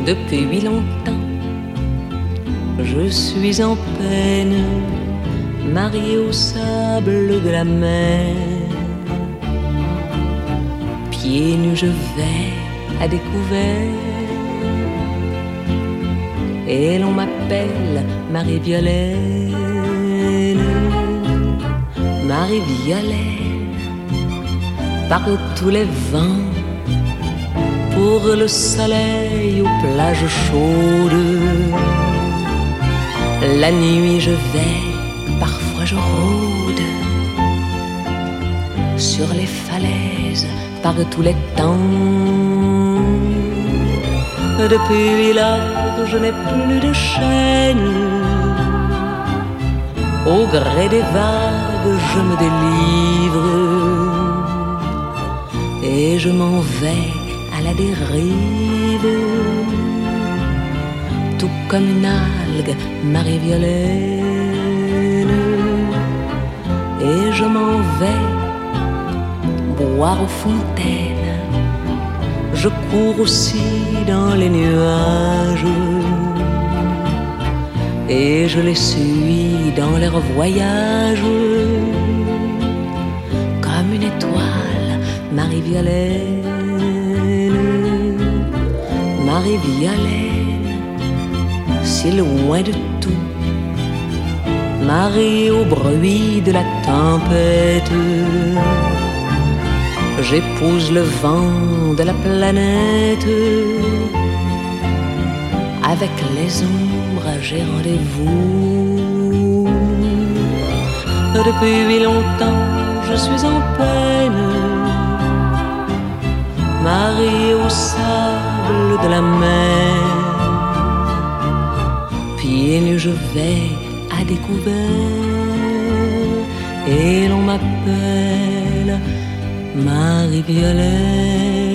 Depuis longtemps, je suis en peine, mariée au sable de la mer. Pieds nus je vais à découvert, et l'on m'appelle Marie-Violaine. Marie-Violaine, par tous les vents, pour le soleil aux plages chaudes. La nuit je vais, parfois je rôde sur les falaises par tous les temps. Depuis lors je n'ai plus de chaîne, au gré des vagues je me délivre, et je m'en vais à la dérive, tout comme une algue Marie-Violaine. Et je m'en vais boire aux fontaines, je cours aussi dans les nuages, et je les suis dans leur voyage, comme une étoile Marie-Violaine. Marie-Violaine, si loin de tout, Marie au bruit de la tempête, j'épouse le vent de la planète. Avec les ombres j'ai rendez-vous. Depuis longtemps je suis en peine, Marie au sable de la mer. Pieds nus je vais à découvert, et l'on m'appelle Marie-Violaine.